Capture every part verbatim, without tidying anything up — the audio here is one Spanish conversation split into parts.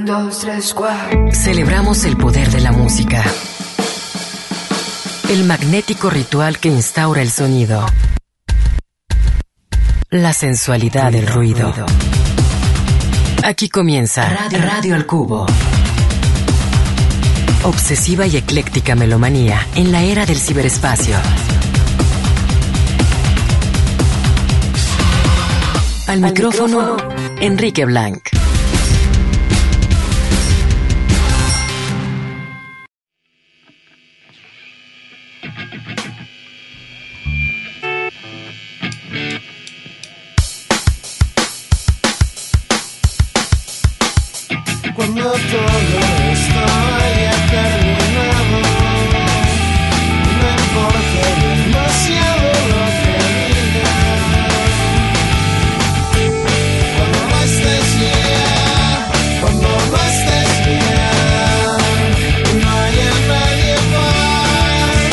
dos, tres, cuatro. Celebramos el poder de la música. El magnético ritual que instaura el sonido. La sensualidad del ruido. Aquí comienza Radio, Radio al Cubo. Obsesiva y ecléctica melomanía en la era del ciberespacio. Al, Al micrófono, micrófono, Enrique Blanc. Cuando todo esto haya terminado, no importa demasiado lo que digan. Cuando no estés ya, cuando no estés ya, no haya nadie más.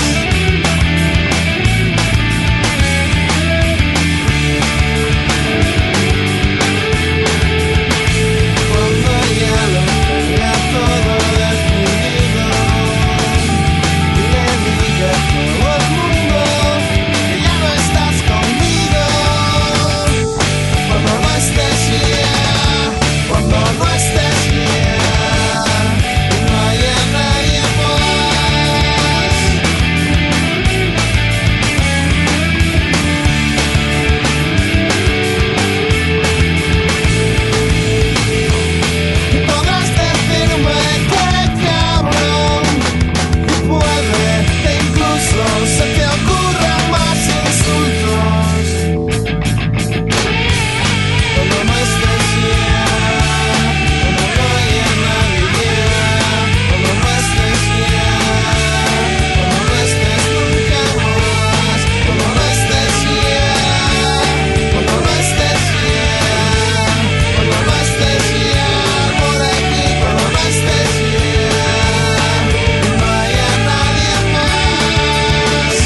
Cuando ya lo tenga todo definido y le diga a todo el mundo que ya no estás conmigo. Cuando no estés ya, cuando no estés ya, no haya nadie más. Podrás decirme que cabrón, y puede que incluso se te ocurran más insultos. Cuando no estés ya, cuando no haya nadie ya, cuando no estés ya, cuando no estés nunca más, cuando no estés ya, cuando no estés ya, cuando no estés ya, por aquí, cuando no estés ya, no haya nadie más.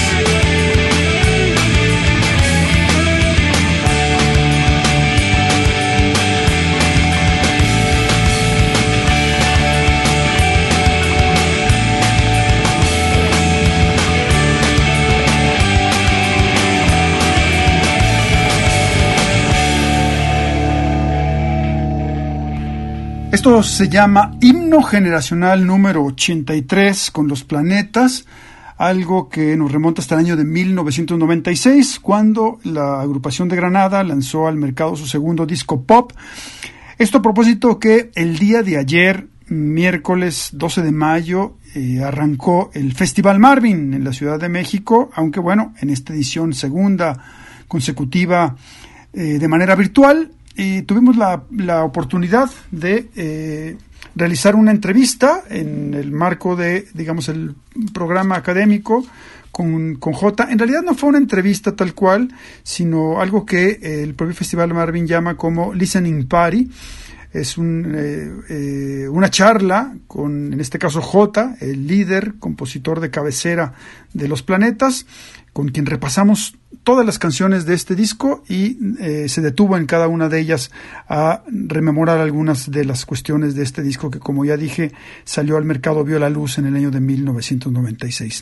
Esto se llama Himno Generacional número ochenta y tres con Los Planetas, algo que nos remonta hasta el año de mil novecientos noventa y seis, cuando la agrupación de Granada lanzó al mercado su segundo disco pop. Esto a propósito que el día de ayer, miércoles doce de mayo, eh, arrancó el Festival Marvin en la Ciudad de México, aunque bueno, en esta edición segunda consecutiva eh, de manera virtual. Y tuvimos la, la oportunidad de eh, realizar una entrevista en el marco de, digamos, el programa académico con, con J. En realidad no fue una entrevista tal cual, sino algo que el propio Festival Marvin llama como Listening Party. Es un, eh, eh, una charla con, en este caso, J, el líder, compositor de cabecera de Los Planetas, con quien repasamos todas las canciones de este disco y eh, se detuvo en cada una de ellas a rememorar algunas de las cuestiones de este disco que, como ya dije, salió al mercado, vio la luz en el año de mil novecientos noventa y seis.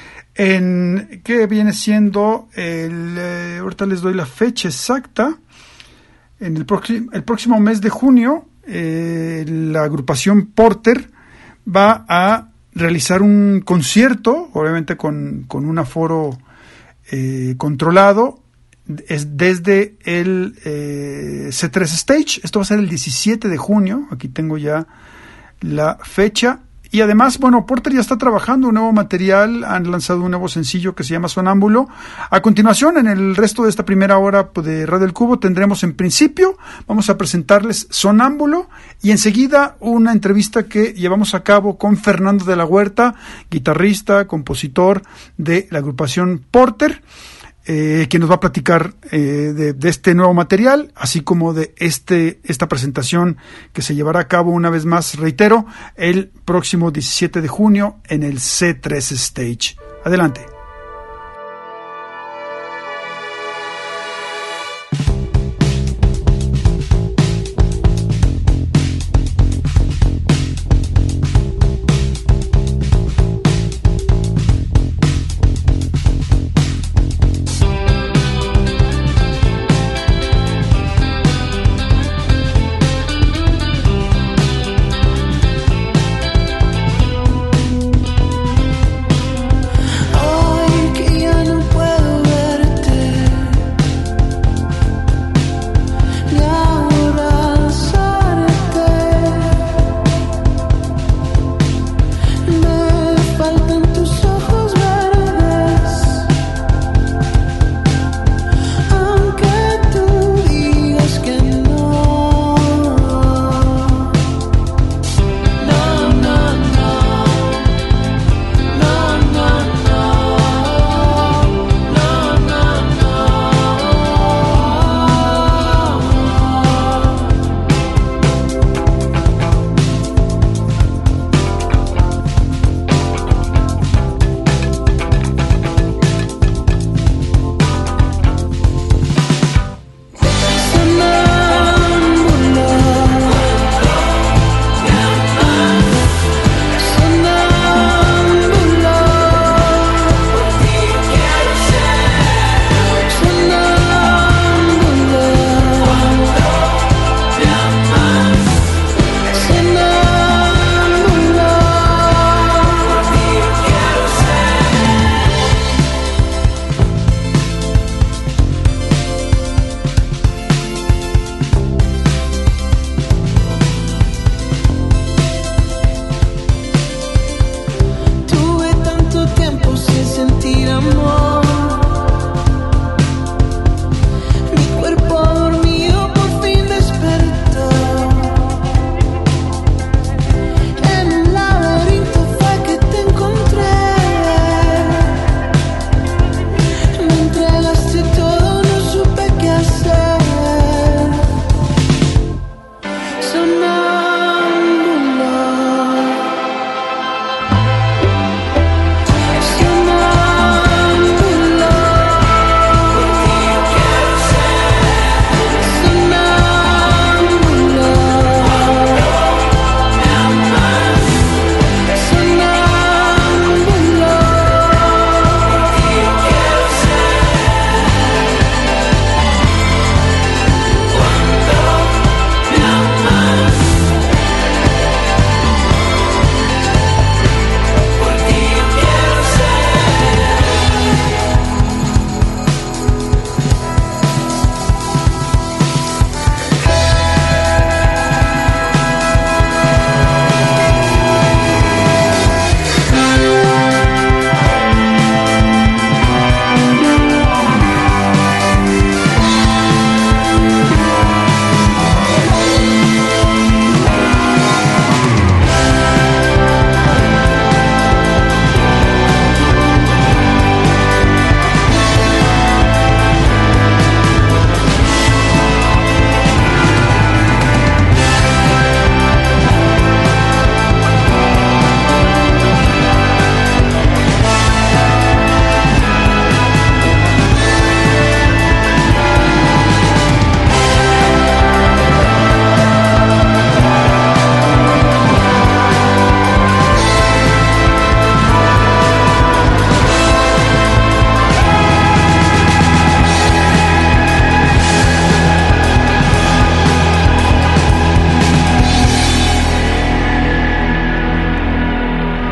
En ¿qué viene siendo? El, eh, ahorita les doy la fecha exacta. En el, próximo, el próximo mes de junio, eh, la agrupación Porter va a realizar un concierto, obviamente con, con un aforo eh, controlado, es desde el eh, C tres Stage. Esto va a ser el diecisiete de junio, aquí tengo ya la fecha. Y además, bueno, Porter ya está trabajando un nuevo material, han lanzado un nuevo sencillo que se llama Sonámbulo. A continuación, en el resto de esta primera hora de Radio El Cubo, tendremos en principio, vamos a presentarles Sonámbulo y enseguida una entrevista que llevamos a cabo con Fernando de la Huerta, guitarrista, compositor de la agrupación Porter, eh, quien nos va a platicar eh, de, de este nuevo material, así como de este esta presentación que se llevará a cabo, una vez más, reitero, el próximo diecisiete de junio en el C tres Stage. Adelante.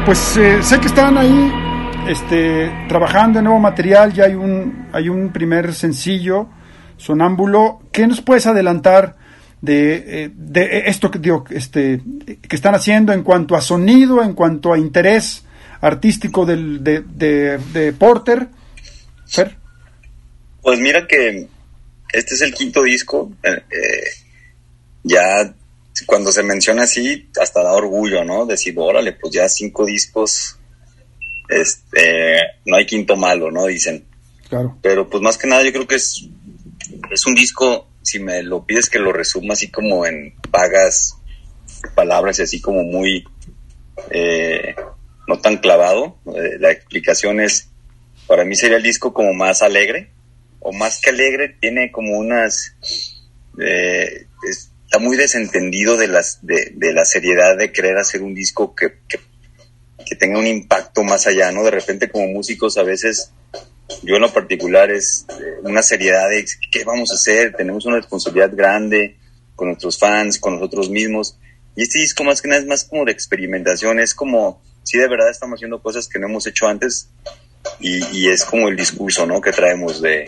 pues eh, sé que están ahí este, trabajando en nuevo material, ya hay un, hay un primer sencillo, Sonámbulo. ¿Qué nos puedes adelantar de, de esto que, digo, este, que están haciendo en cuanto a sonido, en cuanto a interés artístico del, de, de, de Porter? Fer. Pues mira que este es el quinto disco. Eh, ya cuando se menciona así, hasta da orgullo, ¿no? Decir, órale, pues ya cinco discos, este, no hay quinto malo, ¿no? Dicen. Claro. Pero pues más que nada yo creo que es, es un disco, si me lo pides que lo resuma así como en vagas palabras y así como muy, eh, no tan clavado. Eh, la explicación es, para mí sería el disco como más alegre, o más que alegre, tiene como unas, eh, es, está muy desentendido de las de, de la seriedad de querer hacer un disco que, que, que tenga un impacto más allá, ¿no? De repente como músicos a veces, yo en lo particular es eh, una seriedad de qué vamos a hacer, tenemos una responsabilidad grande con nuestros fans, con nosotros mismos, y este disco más que nada es más como de experimentación, es como, sí, de verdad estamos haciendo cosas que no hemos hecho antes, y, y es como el discurso, ¿no? Que traemos de,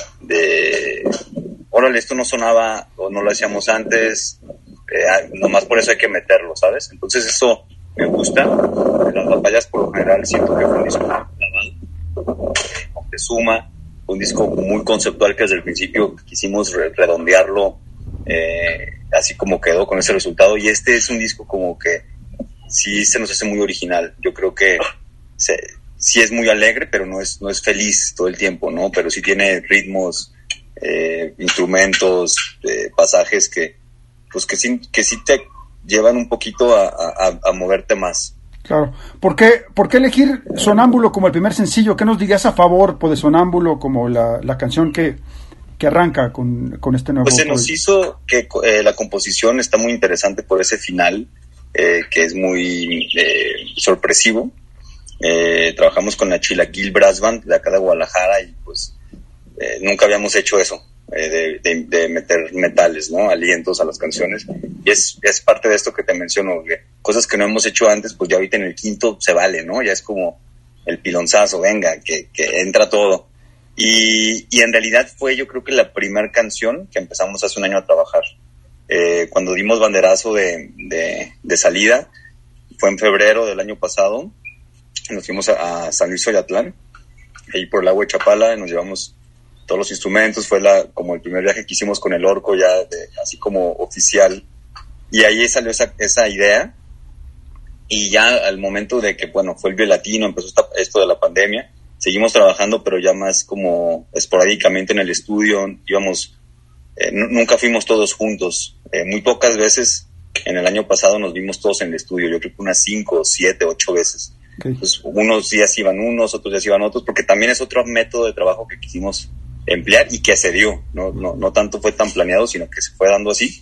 de órale, esto no sonaba o no lo hacíamos antes, eh, nomás por eso hay que meterlo, ¿sabes? Entonces eso me gusta. Las batallas por lo general siento que fue un disco clavado, de suma, un disco muy conceptual que desde el principio quisimos re- redondearlo eh, así como quedó con ese resultado, y este es un disco como que sí se nos hace muy original. Yo creo que se, sí es muy alegre, pero no es, no es feliz todo el tiempo, ¿no? Pero sí tiene ritmos, Eh, instrumentos, eh, pasajes que pues que sí, que sí te llevan un poquito a, a, a moverte más. Claro. ¿Por qué, ¿Por qué elegir Sonámbulo como el primer sencillo? ¿Qué nos dirías a favor pues, de Sonámbulo como la, la canción que, que arranca con, con este nuevo? Pues se nos hizo que eh, la composición está muy interesante por ese final, eh, que es muy eh, sorpresivo. Eh, trabajamos con la Chilaquil Brass Band de acá de Guadalajara y pues Eh, nunca habíamos hecho eso, eh, de, de, de meter metales, ¿no? Alientos a las canciones. Y es, es parte de esto que te menciono, que cosas que no hemos hecho antes, pues ya ahorita en el quinto se vale, ¿no? Ya es como el pilonzazo, venga, que, que entra todo. Y, y en realidad fue, yo creo que la primera canción que empezamos hace un año a trabajar. Eh, cuando dimos banderazo de, de, de salida, fue en febrero del año pasado, nos fuimos a, a San Luis Oyatlán, ahí por el agua de Chapala, y nos llevamos todos los instrumentos. Fue la como el primer viaje que hicimos con el Orco ya de, así como oficial, y ahí salió esa, esa idea. Y ya al momento de que bueno fue el Vive Latino, empezó esta, esto de la pandemia, seguimos trabajando pero ya más como esporádicamente en el estudio, íbamos eh, n- nunca fuimos todos juntos, eh, muy pocas veces. En el año pasado nos vimos todos en el estudio, yo creo que unas cinco, siete, ocho veces. Okay. Pues unos días iban unos, otros días iban otros, porque también es otro método de trabajo que quisimos emplear y que se dio, no, no, no tanto fue tan planeado, sino que se fue dando así.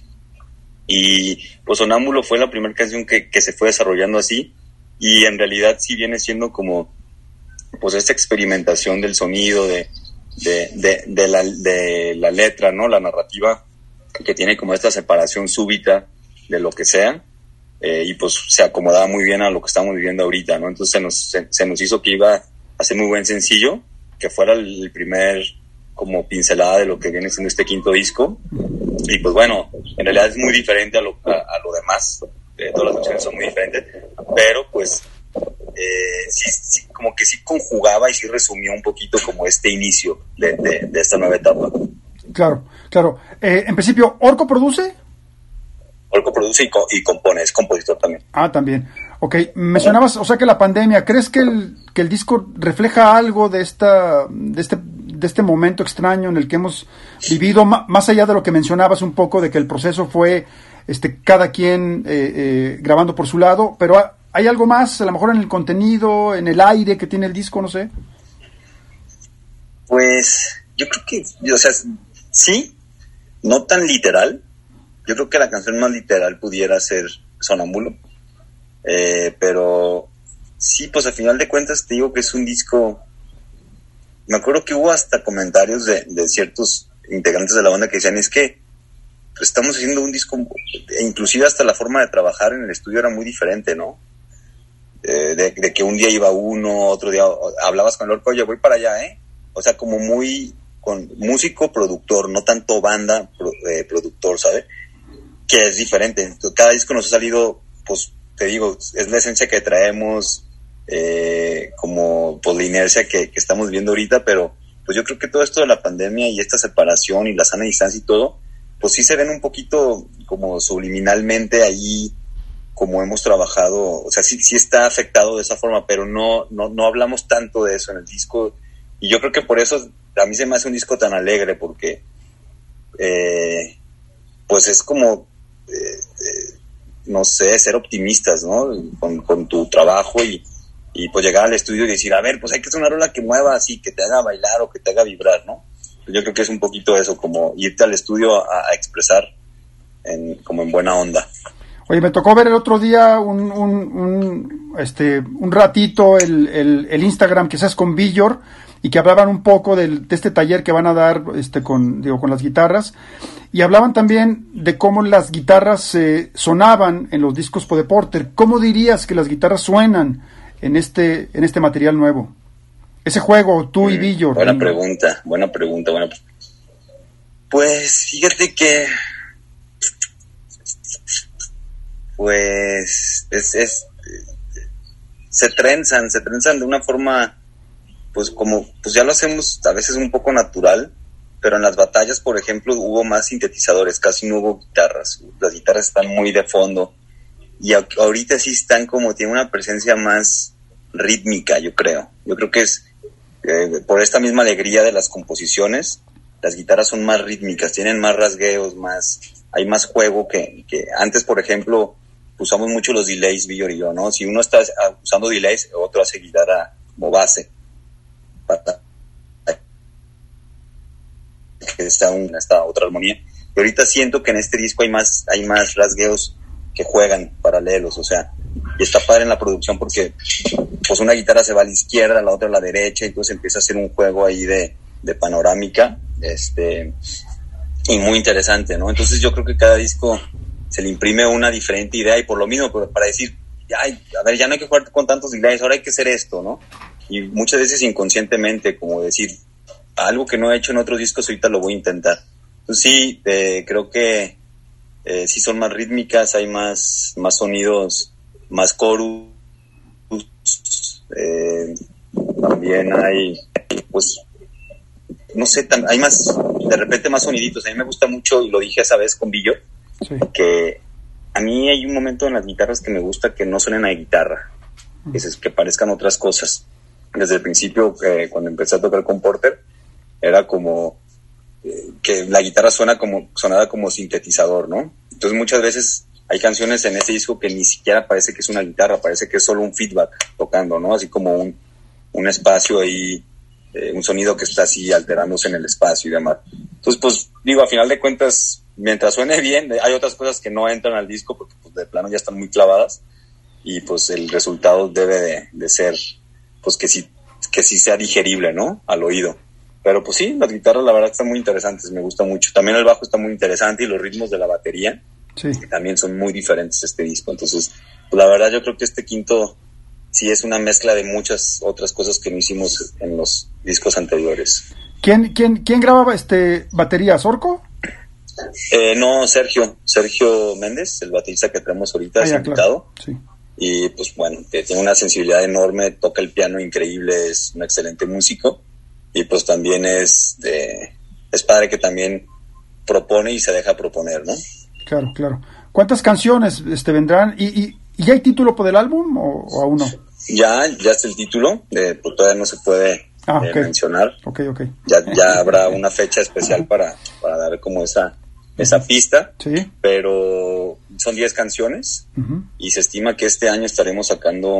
Y pues Sonámbulo fue la primera canción que, que se fue desarrollando así, y en realidad sí viene siendo como pues esta experimentación del sonido, de, de, de, de, la, de la letra, ¿no? La narrativa, que tiene como esta separación súbita de lo que sea, eh, y pues se acomodaba muy bien a lo que estamos viviendo ahorita, ¿no? Entonces se nos, se, se nos hizo que iba a ser muy buen sencillo, que fuera el primer como pincelada de lo que viene siendo este quinto disco. Y pues bueno, en realidad es muy diferente a lo, a, a lo demás, eh, todas las canciones son muy diferentes, pero pues eh, sí, sí, como que sí conjugaba y sí resumió un poquito como este inicio de, de, de esta nueva etapa. Claro, claro. Eh, en principio, ¿Orco produce? Orco produce y, co- y compone, es compositor también. Ah, también. Ok, mencionabas, o sea que la pandemia, ¿crees que el, que el disco refleja algo de esta, de este, de este momento extraño en el que hemos vivido, ma, más allá de lo que mencionabas un poco de que el proceso fue, este, cada quien eh, eh, grabando por su lado, pero ha, hay algo más, a lo mejor en el contenido, en el aire que tiene el disco, no sé? Pues yo creo que, o sea, sí, no tan literal. Yo creo que la canción más literal pudiera ser Sonámbulo. Eh, pero sí, pues al final de cuentas te digo que es un disco. Me acuerdo que hubo hasta comentarios de, de ciertos integrantes de la banda que decían, es que pues, estamos haciendo un disco, e inclusive hasta la forma de trabajar en el estudio era muy diferente, ¿no? eh, de, de que un día iba uno, otro día hablabas con el orco, oye, voy para allá, ¿eh? O sea, como muy con músico, productor, no tanto banda, pro, eh, productor, ¿sabes? Que es diferente. Cada disco nos ha salido, pues, te digo, es la esencia que traemos, eh, como por la inercia que, que estamos viendo ahorita, pero pues yo creo que todo esto de la pandemia y esta separación y la sana distancia y todo, pues sí se ven un poquito como subliminalmente ahí, como hemos trabajado, o sea, sí, sí está afectado de esa forma, pero no, no, no hablamos tanto de eso en el disco, y yo creo que por eso a mí se me hace un disco tan alegre, porque eh, pues es como eh, eh, no sé, ser optimistas, ¿no? Con, con tu trabajo y, y pues llegar al estudio y decir, a ver, pues hay que hacer una rola que mueva así, que te haga bailar o que te haga vibrar, ¿no? Yo creo que es un poquito eso, como irte al estudio a, a expresar en, como en buena onda. Oye, me tocó ver el otro día un, un, un, este, un ratito el, el, el Instagram que seas con Villor, y que hablaban un poco del, de este taller que van a dar este, con, digo, con las guitarras, y hablaban también de cómo las guitarras eh, sonaban en los discos de Porter. ¿Cómo dirías que las guitarras suenan en este, en este material nuevo? Ese juego, tú y Villor. Buena pregunta, buena pregunta, buena pregunta. Pues fíjate que pues es, es se trenzan, se trenzan de una forma, pues como, pues ya lo hacemos a veces un poco natural, pero en las batallas, por ejemplo, hubo más sintetizadores, casi no hubo guitarras, las guitarras están muy de fondo, y a, ahorita sí están como, tienen una presencia más rítmica, yo creo, yo creo que es, eh, por esta misma alegría de las composiciones, las guitarras son más rítmicas, tienen más rasgueos, más, hay más juego que, que antes, por ejemplo, usamos mucho los delays, Villor y yo, ¿no? Si uno está usando delays, otro hace guitarra como base, para que está una esta otra armonía. Y ahorita siento que en este disco hay más hay más rasgueos que juegan paralelos, o sea, y está padre en la producción porque pues una guitarra se va a la izquierda, la otra a la derecha, y entonces empieza a hacer un juego ahí de, de panorámica, este, y muy interesante, ¿no? Entonces yo creo que cada disco se le imprime una diferente idea, y por lo mismo, para decir, ay, a ver, ya no hay que jugar con tantos delays, ahora hay que hacer esto, ¿no? Y muchas veces inconscientemente, como decir, algo que no he hecho en otros discos, ahorita lo voy a intentar. Entonces sí, eh, creo que eh, sí son más rítmicas, hay más, más sonidos, más chorus, eh, también hay, pues, no sé, tam- hay más, de repente más soniditos. A mí me gusta mucho, y lo dije esa vez con Villor, sí, que a mí hay un momento en las guitarras que me gusta que no suenen a guitarra, que, se, que parezcan otras cosas. Desde el principio, eh, cuando empecé a tocar con Porter, era como eh, que la guitarra suena como, sonaba como sintetizador, ¿no? Entonces muchas veces hay canciones en este disco que ni siquiera parece que es una guitarra, parece que es solo un feedback tocando, ¿no? Así como un, un espacio ahí, eh, un sonido que está así alterándose en el espacio y demás. Entonces, pues, digo, a final de cuentas, mientras suene bien, hay otras cosas que no entran al disco porque pues de plano ya están muy clavadas, y pues el resultado debe de, de ser, pues que sí, que sí sea digerible, ¿no? Al oído. Pero pues sí, las guitarras la verdad están muy interesantes, me gusta mucho. También el bajo está muy interesante, y los ritmos de la batería, sí, que también son muy diferentes este disco. Entonces, pues la verdad yo creo que este quinto sí es una mezcla de muchas otras cosas que no hicimos en los discos anteriores. ¿Quién, quién, quién grababa este baterías? ¿Orco? Eh, no, Sergio, Sergio Méndez, el baterista que tenemos ahorita, ah, es invitado. Claro. Sí. Y pues bueno, que tiene una sensibilidad enorme, toca el piano increíble, es un excelente músico, y pues también es de, es padre que también propone y se deja proponer, ¿no? Claro, claro. ¿Cuántas canciones este vendrán? ¿Y, y, y ya hay título por el álbum o, o aún no? Ya, ya está el título, eh, pues todavía no se puede ah, okay. eh, mencionar. Okay, okay. Ya, ya habrá una fecha especial para, para dar como esa, esa pista, sí, pero son diez canciones, uh-huh, y se estima que este año estaremos sacando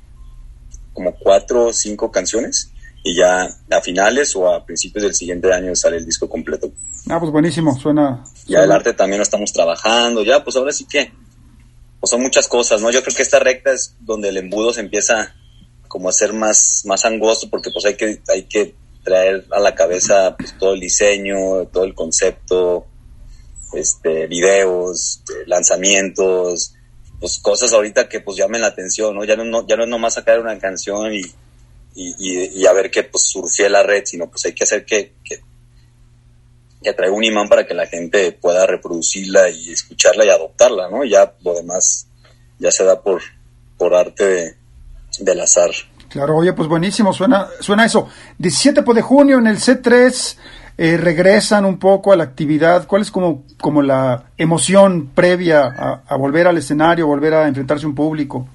como cuatro o cinco canciones, y ya a finales o a principios del siguiente año sale el disco completo. Ah, pues buenísimo, suena... Ya suena... el arte también lo estamos trabajando, ya pues ahora sí que, pues son muchas cosas, ¿no? Yo creo que esta recta es donde el embudo se empieza como a ser más, más angosto, porque pues hay que, hay que traer a la cabeza pues todo el diseño, todo el concepto, este, videos, lanzamientos, pues cosas ahorita que pues llamen la atención, ¿no? Ya no, no ya no es nomás sacar una canción y, y, y, y a ver que pues surfee la red, sino pues hay que hacer que, que, que traiga un imán para que la gente pueda reproducirla y escucharla y adoptarla, ¿no? Ya lo demás ya se da por, por arte de, del azar. Claro, oye, pues buenísimo, suena, suena eso. diecisiete de junio en el C tres, eh, regresan un poco a la actividad. ¿Cuál es como, como la emoción previa a, a volver al escenario, volver a enfrentarse a un público?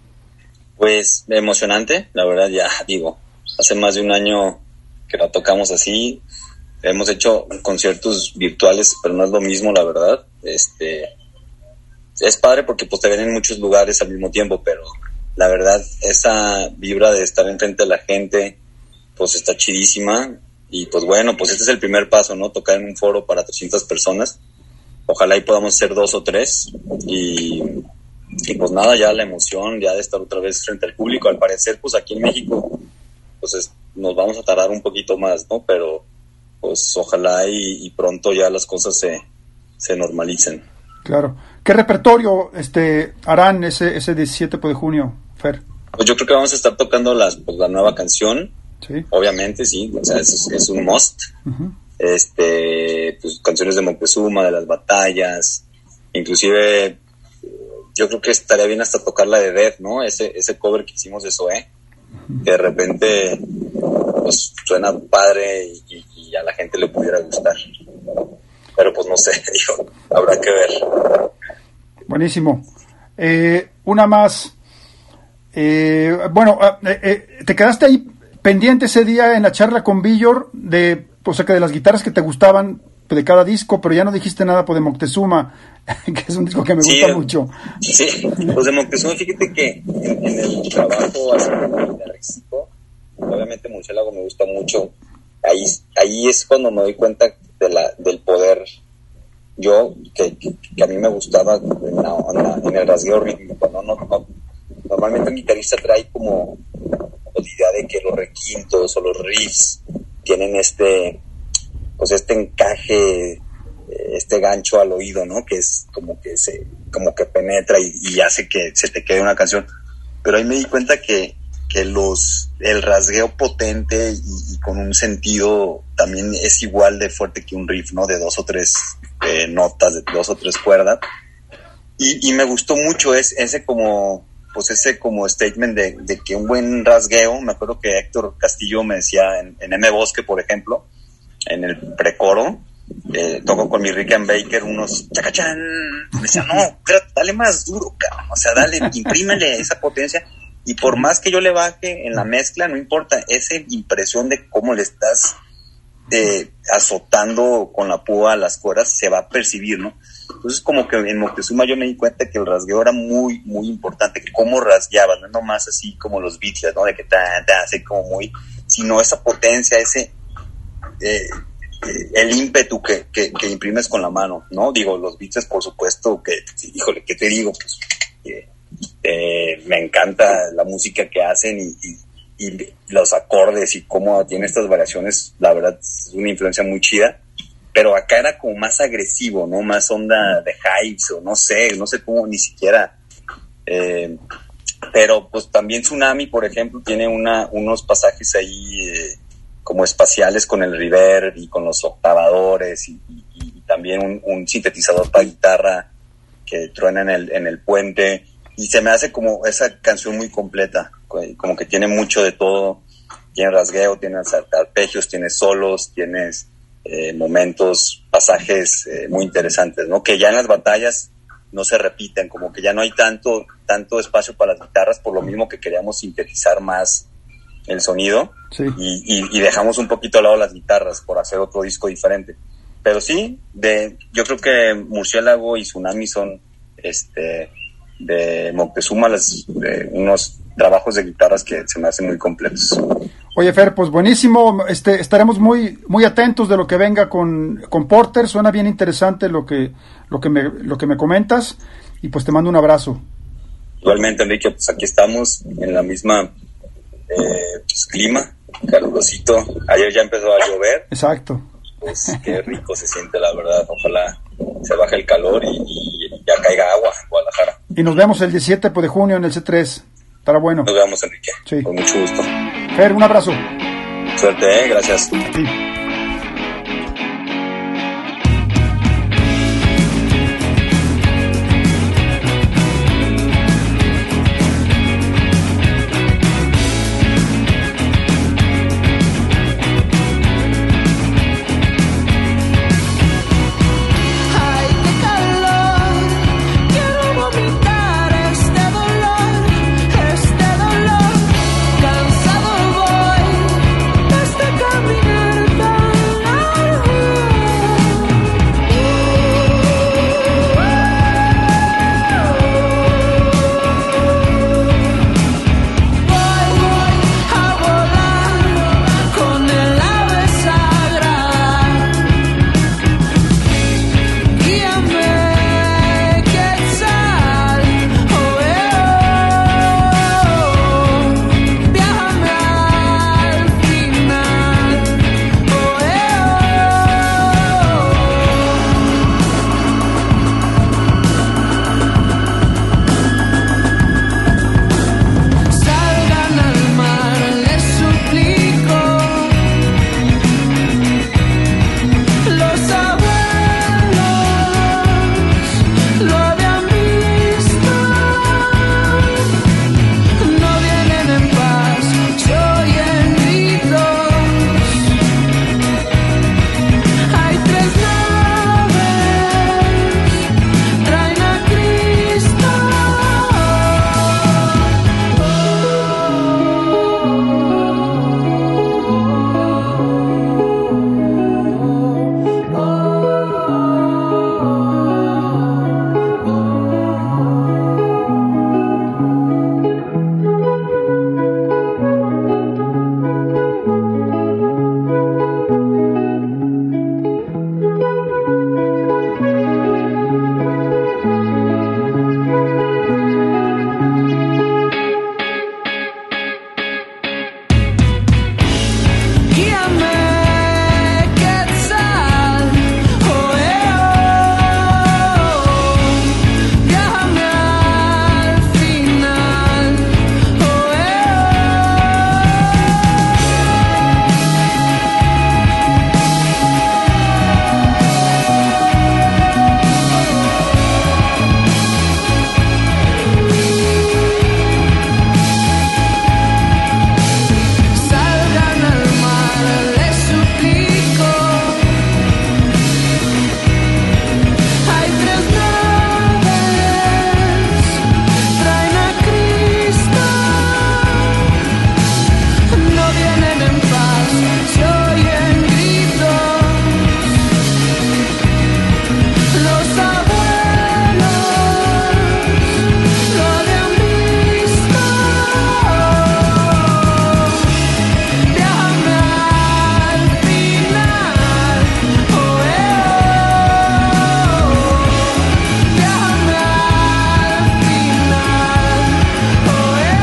Pues emocionante, la verdad, ya digo, hace más de un año que la tocamos así. Hemos hecho conciertos virtuales, pero no es lo mismo, la verdad. Este, es padre porque pues te ven en muchos lugares al mismo tiempo, pero la verdad, esa vibra de estar enfrente de la gente, pues está chidísima. Y pues bueno, pues este es el primer paso, ¿no? Tocar en un foro para trescientas personas. Ojalá y podamos ser dos o tres. Y, y pues nada, ya la emoción, ya de estar otra vez frente al público. Al parecer, pues aquí en México, pues es, nos vamos a tardar un poquito más, ¿no? Pero pues ojalá y, y pronto ya las cosas se, se normalicen. Claro. ¿Qué repertorio este harán ese ese diecisiete de junio, Fer? Pues yo creo que vamos a estar tocando las, pues, la nueva canción. Sí. Obviamente, sí. O sea, es, es un must. Uh-huh. Este, pues canciones de Moctezuma, de las batallas. Inclusive, yo creo que estaría bien hasta tocar la de Death, ¿no? Ese ese cover que hicimos de Zoé. Uh-huh. Que de repente, pues, suena padre y, y a la gente le pudiera gustar. Pero pues no sé, digo, habrá que ver. Buenísimo. Eh, una más. Eh, bueno, eh, eh, te quedaste ahí pendiente ese día en la charla con Villor de, o sea, que de las guitarras que te gustaban de cada disco, pero ya no dijiste nada por de Moctezuma, que es un disco que me sí, gusta mucho. Sí, pues de Moctezuma, fíjate que en, en el trabajo así guitarrístico, obviamente Murciélago me gusta mucho. Ahí, ahí es cuando me doy cuenta de la, del poder. Yo, que, que, que a mí me gustaba en, la, en, la, en el rasgueo rítmico, ¿no? No, no, normalmente un guitarrista trae como la idea de que los requintos o los riffs tienen este, pues este encaje, este gancho al oído, ¿no? Que es como que se, como que penetra y, y hace que se te quede una canción. Pero ahí me di cuenta que, que los, el rasgueo potente y, y con un sentido también es igual de fuerte que un riff, ¿no? De dos o tres eh, notas, de dos o tres cuerdas. Y, y me gustó mucho ese, ese como, pues ese como statement de, de que un buen rasgueo. Me acuerdo que Héctor Castillo me decía en, en M. Bosque, por ejemplo, en el precoro, eh, toco con mi Rickenbacker unos chacachán. Me decía, no, pero dale más duro, cabrón. O sea, dale, imprímele esa potencia. Y por más que yo le baje en la mezcla, no importa, esa impresión de cómo le estás eh, azotando con la púa a las cuerdas se va a percibir, ¿no? Entonces, como que en Moctezuma yo me di cuenta que el rasgueo era muy, muy importante, cómo rasgueabas, no nomás así como los Beatles, ¿no? De que ta, ta, así como muy, sino esa potencia, ese, eh, el ímpetu que, que, que imprimes con la mano, ¿no? Digo, los Beatles, por supuesto, que, híjole, ¿qué te digo? Pues, eh, Eh, me encanta la música que hacen y, y, y los acordes y cómo tiene estas variaciones. La verdad es una influencia muy chida, pero acá era como más agresivo, ¿no? Más onda de Hives o no sé, no sé cómo ni siquiera eh, pero pues también Tsunami, por ejemplo, tiene una unos pasajes ahí eh, como espaciales con el reverb y con los octavadores y, y, y también un, un sintetizador para guitarra que truena en el, en el puente. Y se me hace como esa canción muy completa, como que tiene mucho de todo. Tiene rasgueo, tiene arpegios, tiene solos, tienes eh, momentos, pasajes eh, muy interesantes, ¿no? Que ya en las batallas no se repiten, como que ya no hay tanto tanto espacio para las guitarras, por lo mismo que queríamos sintetizar más el sonido. Sí. y, y, y dejamos un poquito al lado las guitarras por hacer otro disco diferente. Pero sí, de yo creo que Murciélago y Tsunami son este de Moctezuma las, de unos trabajos de guitarras que se me hacen muy completos. Oye, Fer, pues buenísimo, este, estaremos muy muy atentos de lo que venga con, con Porter. Suena bien interesante lo que lo que me lo que me comentas y pues te mando un abrazo. Igualmente, Enrique, pues aquí estamos en la misma eh, pues, clima, calurosito. Ayer ya empezó a llover. Exacto. Pues qué rico se siente, la verdad. Ojalá se baje el calor y, y ya caiga agua en Guadalajara. Y nos vemos el diecisiete de junio en el C tres. Estará bueno. Nos vemos, Enrique. Sí. Con mucho gusto. Fer, un abrazo. Suerte, ¿eh? Gracias. Sí. Ay, qué calor, quiero vomitar este dolor, este dolor. Cansado voy de este caminar tan largo. Voy, voy a volar con el ave sagrada. Guíame, Quetzal, oh, eh, oh. Viájame al final, oh, eh, oh. Salgan al mar, les suplico. Los abuelos lo habían visto. No vienen en paz, se oyen gritos. Hay tres naves, traen a Cristo. Guíame, Quetzal, oh, eh, oh. Viájame al final, oh, eh, Salgan al mar, les suplico. Hay tres naves, traen a Cristo. No vienen en paz, se oyen gritos. Los abuelos lo habían visto. Déjame al final, oh, eh, oh. Déjame al final, oh, eh,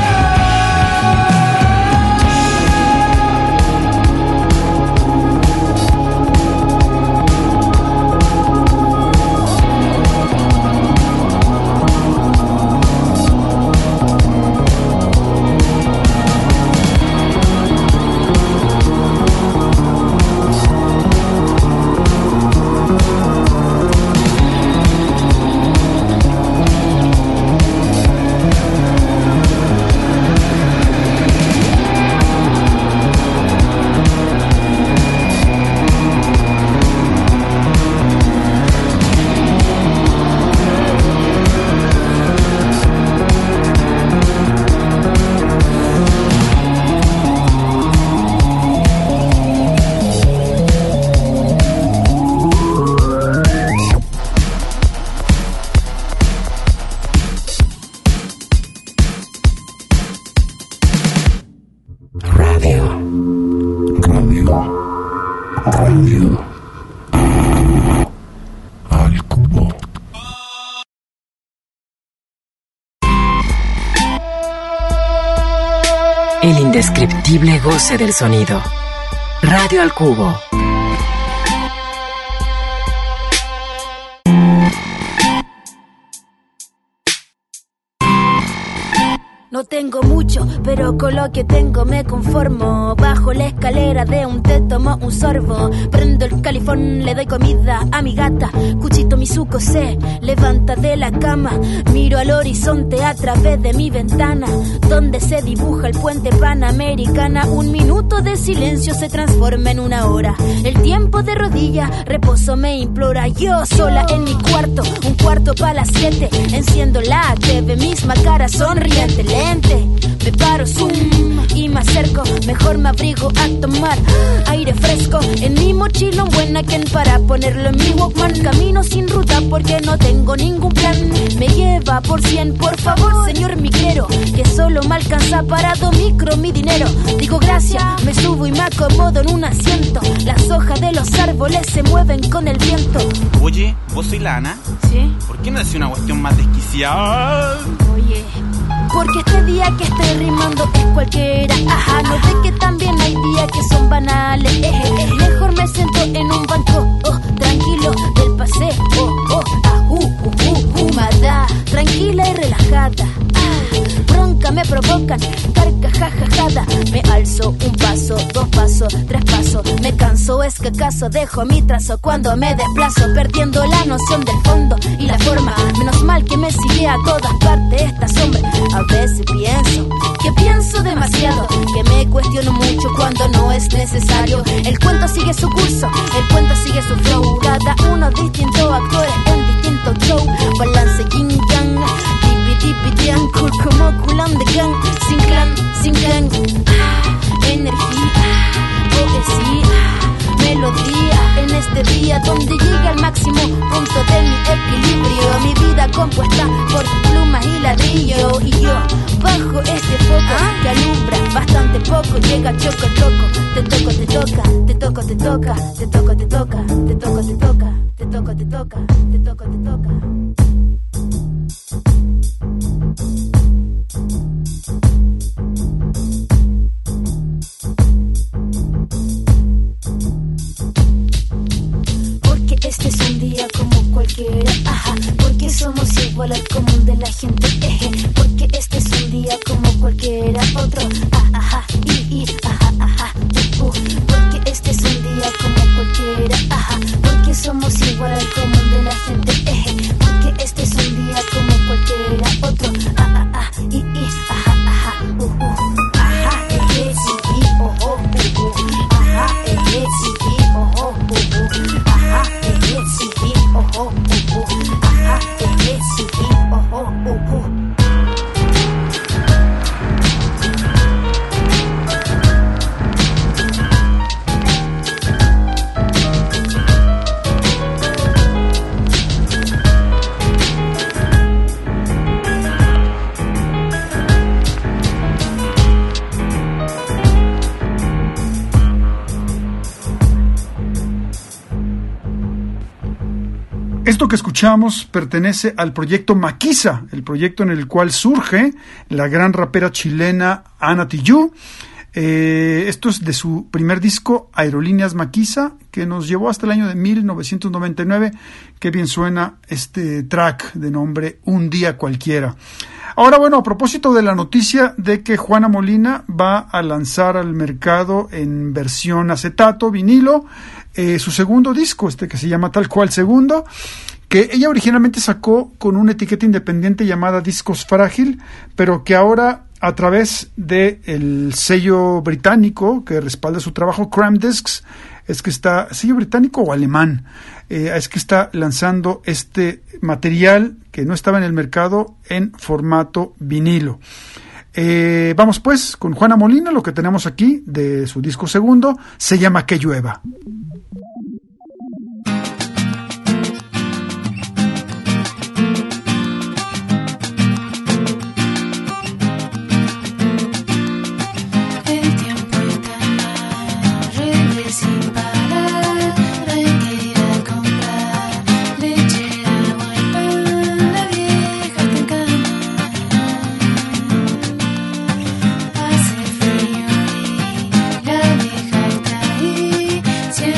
El indescriptible goce del sonido. Radio al Cubo. No tengo mucho, pero con lo que tengo me conformo. Bajo la escalera de un té tomo un sorbo. Prendo el califón, le doy comida a mi gata. Cuchito Mizuko se levanta de la cama. Miro al horizonte a través de mi ventana, donde se dibuja el puente Panamericana. Un minuto de silencio se transforma en una hora. El tiempo de rodilla, reposo me implora. Yo sola en mi cuarto, un cuarto para las siete. Enciendo la T V, misma cara sonriente. Me paro, zoom, y me acerco. Mejor me abrigo a tomar aire fresco. En mi mochila un buen Ken para ponerlo en mi Walkman. Camino sin ruta porque no tengo ningún plan. Me lleva por cien, por favor, señor migrero, que solo me alcanza para dos micro mi dinero. Digo gracias, me subo y me acomodo en un asiento. Las hojas de los árboles se mueven con el viento. Oye, ¿vos soy la Ana? ¿Sí? ¿Por qué no decís una cuestión más desquiciada? Oye, porque este día que estoy rimando es cualquiera. Ajá, no ve que también hay días que son banales. Eh, eh, mejor me siento en un banco, oh, tranquilo del paseo, oh, oh, ah, uh, uh, uh, humada, tranquila y relajada. Ah, bronca me provocan, carcajajajada. Me alzo un paso, dos pasos, tres pasos. Me canso, es que acaso dejo mi trazo cuando me desplazo, perdiendo la noción del fondo y la forma. Menos mal que me sigue a todas partes esta sombra. A veces pienso que pienso demasiado, que me cuestiono mucho cuando no es necesario. El cuento sigue su curso, el cuento sigue su flow. Cada uno distinto, actores en distinto show. Balance yin yang, tipi tipi triángulo como culan de gang. Sin clan, sin gang. Ah, energía, poesía, melodía. En este día donde llega al máximo punto de mi equilibrio. Mi vida compuesta por plumas y ladrillo. Y yo bajo este foco que alumbra bastante poco. Llega choco toco, te toco, te toca, te toco, te toca, te toco, te toca, te toco, te toca, te toco, te toca, te toco, te toca. Este es un día como cualquiera, ajá, porque somos igual al común de la gente, eje, porque este es un día como cualquiera otro, ah, ajá, y, y, ajá, ajá, uh, uh, porque este es un día como cualquiera, ajá, porque somos igual al común de la gente, eje, porque este es un día como cualquiera otro, ah, ah, ah, y, y, ajá, ajá, uh, uh, ajá, eje, sí, y, oh, oh, uh, uh, ajá, eje, sí, y, oh, oh, uh, uh, ajá, eje, sí, y, oh, oh, uh, uh, ajá, eje, sí, y, oh, oh, uh, uh. Esto que escuchamos pertenece al proyecto Maquisa, el proyecto en el cual surge la gran rapera chilena Ana Tijoux. Eh, esto es de su primer disco, Aerolíneas Maquisa, que nos llevó hasta el año de mil novecientos noventa y nueve. Qué bien suena este track de nombre Un Día Cualquiera. Ahora, bueno, a propósito de la noticia de que Juana Molina va a lanzar al mercado en versión acetato, vinilo, eh, su segundo disco, este que se llama Tal Cual Segundo, que ella originalmente sacó con una etiqueta independiente llamada Discos Frágil, pero que ahora a través del sello británico que respalda su trabajo, Cram Discs, es que está, sello británico o alemán, eh, es que está lanzando este material que no estaba en el mercado en formato vinilo. Eh, vamos pues con Juana Molina, lo que tenemos aquí de su disco segundo, se llama Que Llueva. Siempre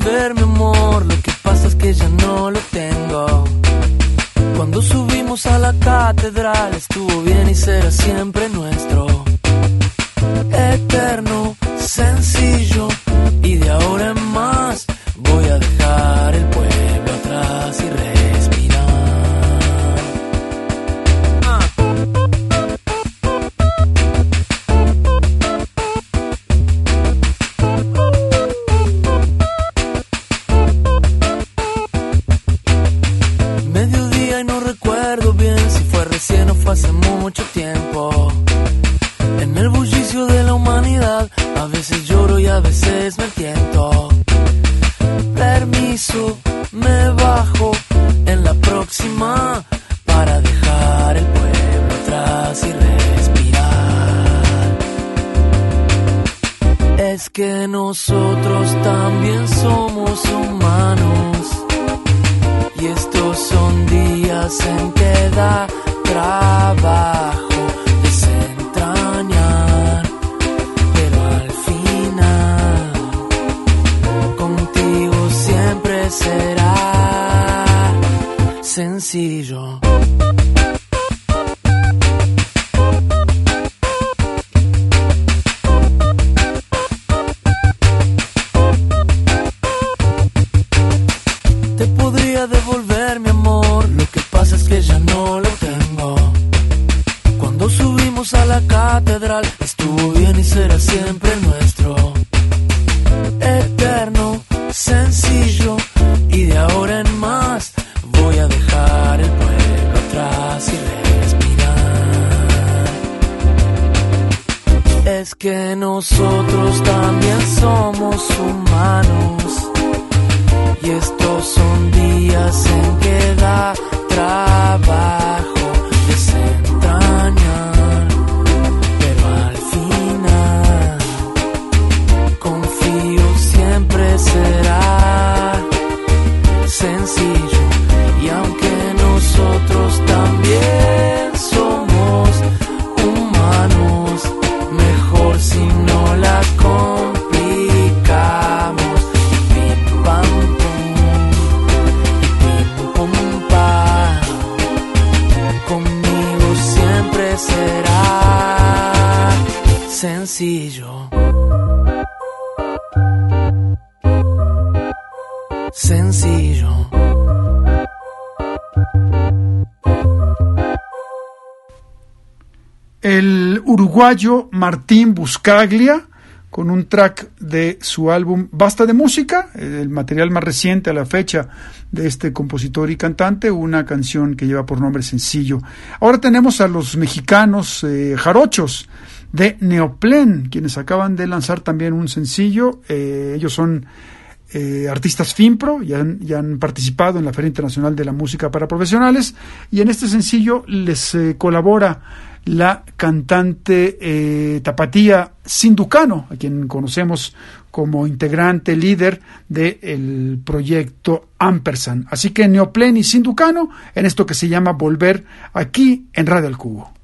devolver mi amor, lo que pasa es que ya no lo tengo. Cuando subimos a la catedral estuvo bien y será siempre nuestro. Eterno, sencillo, y de ahora en más voy a dejar el pueblo atrás y respirar. Ah. Mediodía y no recuerdo bien si fue recién o fue hace mucho tiempo. En el bullicio de la humanidad, a veces lloro y a veces me tiento. Permiso, me bajo en la próxima para dejar el pueblo atrás y respirar. Es que nosotros también somos humanos y estos son días en que da trabajo desentrañar, pero al final contigo siempre será sencillo. Te podría devolver mi amor, lo que pasa es que ya no lo tengo. Cuando subimos a la catedral estuvo bien y será siempre nuestro. Eterno, sencillo, y de ahora en más voy a dejar el pueblo atrás y respirar. Es que nosotros también somos humanos y estos son días en que da trabajo desentrañar, pero al final confío siempre será sencillo. Y aunque nosotros también somos humanos, mejor si no la complicamos. Pim pam pum, y pim pum pam. Conmigo siempre será sencillo. Sencillo. El uruguayo Martín Buscaglia, con un track de su álbum Basta de Música, el material más reciente a la fecha de este compositor y cantante, una canción que lleva por nombre Sencillo. Ahora tenemos a los mexicanos eh, jarochos de Neoplen, quienes acaban de lanzar también un sencillo. Eh, ellos son Eh, artistas FIMPRO, ya han, ya han participado en la Feria Internacional de la Música para Profesionales, y en este sencillo les eh, colabora la cantante eh, tapatía Sinducano, a quien conocemos como integrante líder del proyecto Ampersand. Así que Neoplen y Sinducano en esto que se llama Volver, aquí en Radio El Cubo.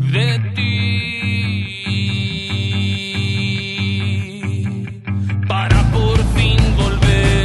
de ti. Para por fin volver.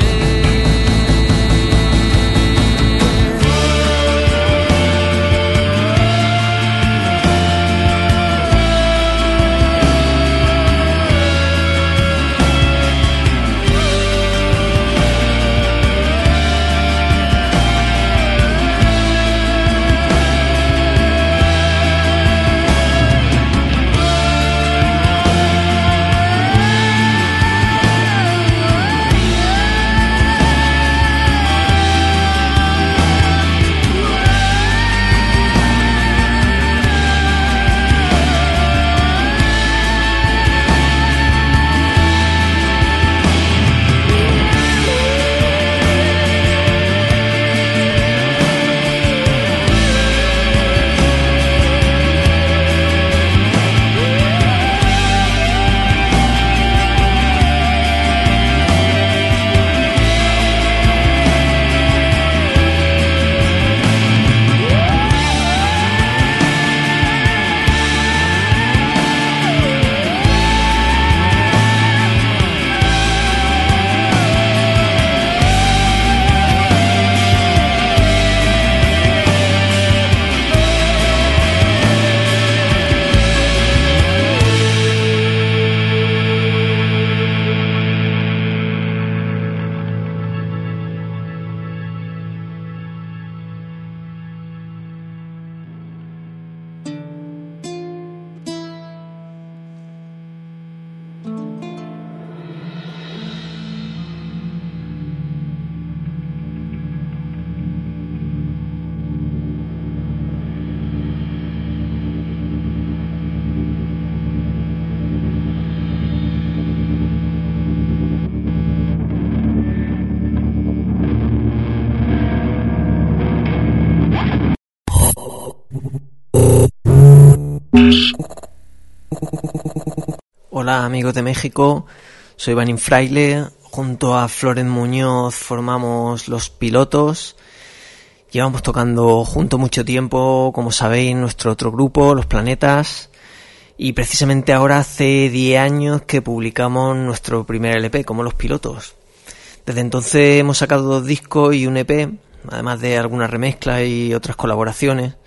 Hola amigos de México, soy Vanin Fraile, junto a Florent Muñoz formamos Los Pilotos. Llevamos tocando juntos mucho tiempo, como sabéis, nuestro otro grupo, Los Planetas, y precisamente ahora hace diez años que publicamos nuestro primer L P, como Los Pilotos. Desde entonces hemos sacado dos discos y un E P, además de algunas remezclas y otras colaboraciones.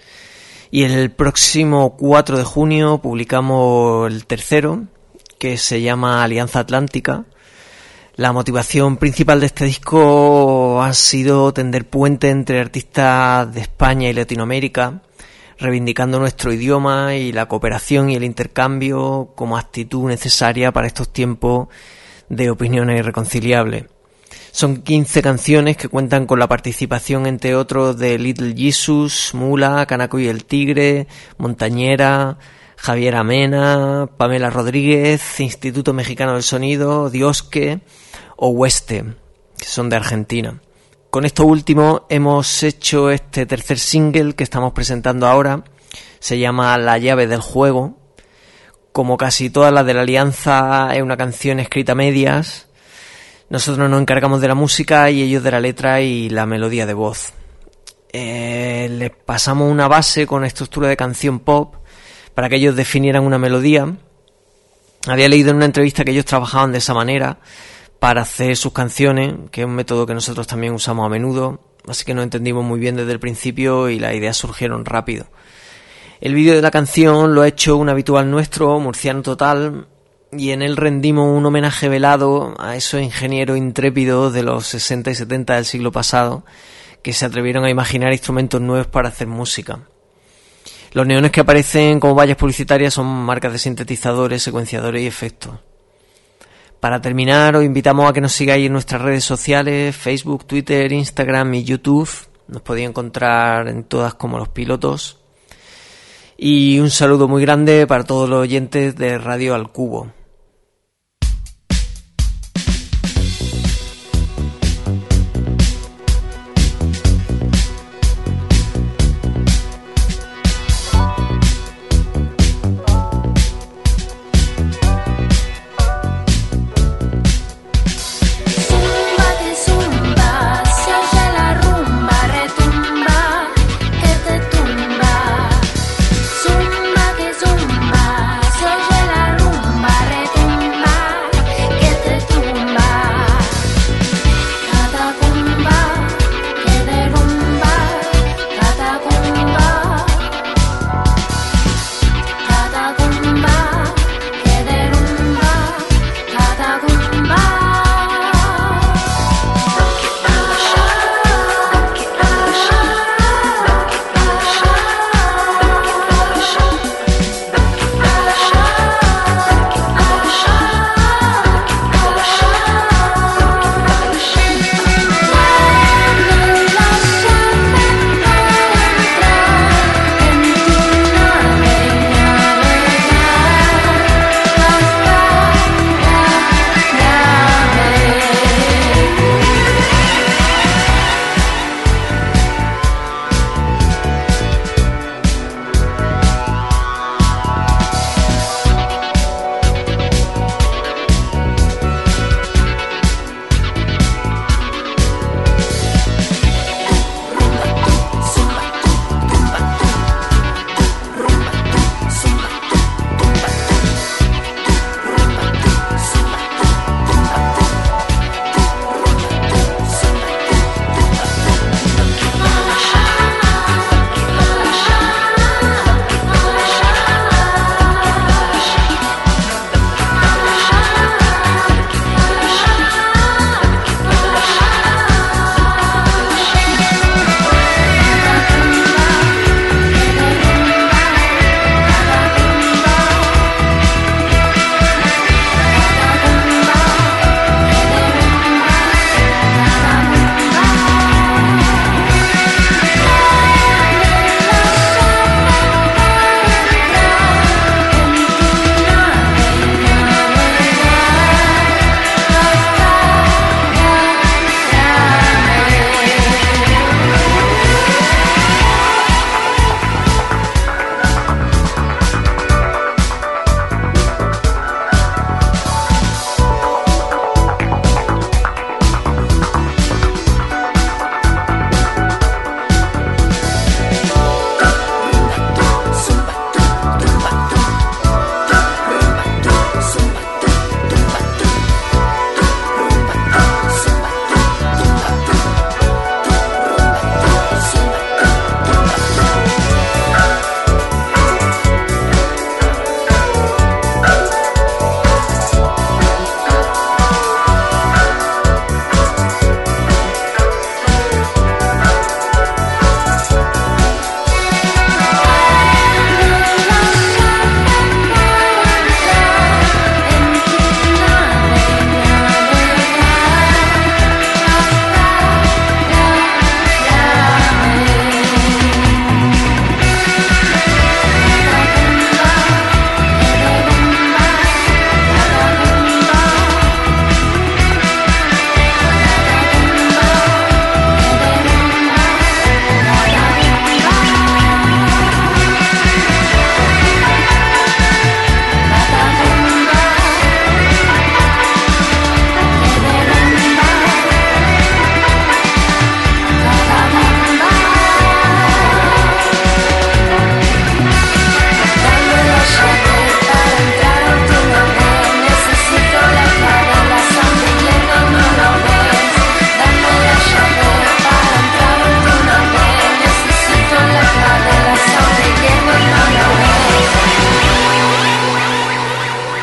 Y el próximo cuatro de junio publicamos el tercero, que se llama Alianza Atlántica. La motivación principal de este disco ha sido tender puente entre artistas de España y Latinoamérica, reivindicando nuestro idioma y la cooperación y el intercambio como actitud necesaria para estos tiempos de opiniones irreconciliables. Son quince canciones que cuentan con la participación, entre otros, de Little Jesus, Mula, Canaco y el Tigre, Montañera, Javier Amena, Pamela Rodríguez, Instituto Mexicano del Sonido, Diosque o Hueste, que son de Argentina. Con esto último hemos hecho este tercer single que estamos presentando ahora. Se llama La llave del juego. Como casi todas las de la Alianza, es una canción escrita a medias. Nosotros nos encargamos de la música y ellos de la letra y la melodía de voz. Eh, les pasamos una base con estructura de canción pop para que ellos definieran una melodía. Había leído en una entrevista que ellos trabajaban de esa manera para hacer sus canciones, que es un método que nosotros también usamos a menudo, así que nos entendimos muy bien desde el principio y las ideas surgieron rápido. El vídeo de la canción lo ha hecho un habitual nuestro, Murciano Total, y en él rendimos un homenaje velado a esos ingenieros intrépidos de los sesenta y setenta del siglo pasado que se atrevieron a imaginar instrumentos nuevos para hacer música. Los neones que aparecen como vallas publicitarias son marcas de sintetizadores, secuenciadores y efectos. Para terminar, os invitamos a que nos sigáis en nuestras redes sociales, Facebook, Twitter, Instagram y YouTube. Nos podéis encontrar en todas como Los Pilotos. Y un saludo muy grande para todos los oyentes de Radio Al Cubo. Zumba que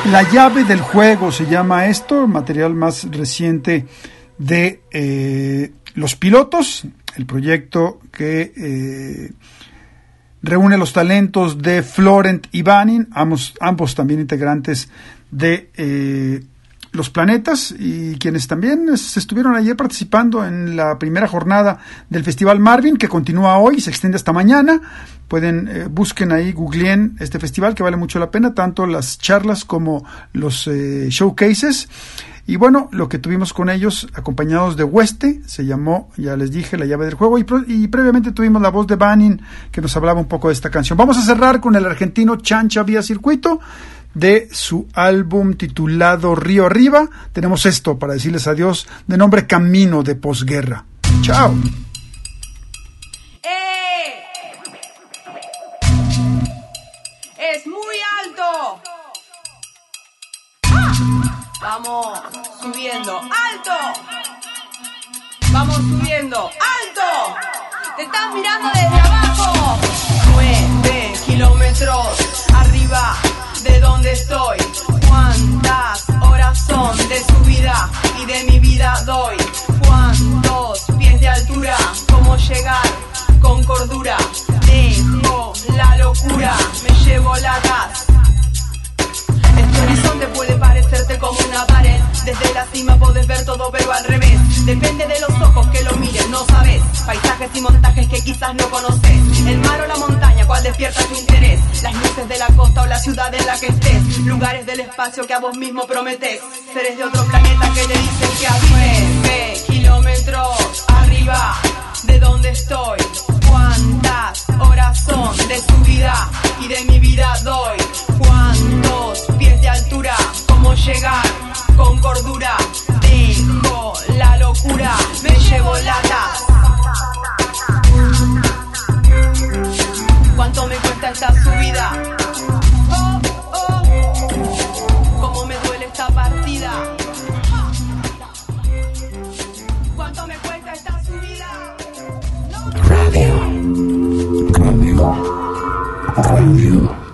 La llave del juego se llama esto, material más reciente de eh, Los Pilotos, el proyecto que eh, reúne los talentos de Florent y Vannin, ambos, ambos también integrantes de eh, Los Planetas, y quienes también estuvieron ayer participando en la primera jornada del Festival Marvin, que continúa hoy, se extiende hasta mañana. Pueden, eh, busquen ahí, googleen este festival que vale mucho la pena, tanto las charlas como los eh, showcases. Y bueno, lo que tuvimos con ellos, acompañados de Hueste, se llamó, ya les dije, La llave del juego, y, pro, y previamente tuvimos la voz de Vannin, que nos hablaba un poco de esta canción. Vamos a cerrar con el argentino Chancha Vía Circuito, de su álbum titulado Río Arriba. Tenemos esto para decirles adiós, de nombre Camino de Posguerra. Chao. ¡Eh! ¡Es muy alto! ¡Ah! Vamos subiendo. ¡Alto! Vamos subiendo. ¡Alto! ¡Te estás mirando desde abajo! Nueve kilómetros arriba de donde estoy. ¿Cuántas horas son de subida y de mi vida doy? ¿Cuántos pies de altura? ¿Cómo llegar con cordura? Dejo la locura, me llevo la gas. Este horizonte puede parecerte como una pared. Desde la cima podés ver todo pero al revés. Depende de los ojos que lo miren, no sabes. Paisajes y montajes que quizás no conoces. El mar o la montaña, cuál despierta tu interés. Las luces de la costa o la ciudad en la que estés. Lugares del espacio que a vos mismo prometés. Seres de otro planeta que te dicen que a nueve kilómetros arriba de donde estoy. ¿Cuántas horas son de subida y de mi vida doy? ¿Cuántos pies de altura? ¿Cómo llegar con cordura? Dejo la locura, me llevo la taza. ¿Cuánto me cuesta esta subida? Oh, oh, cómo me duele esta partida. ¿Cuánto me cuesta esta subida? Radio. Radio. Radio.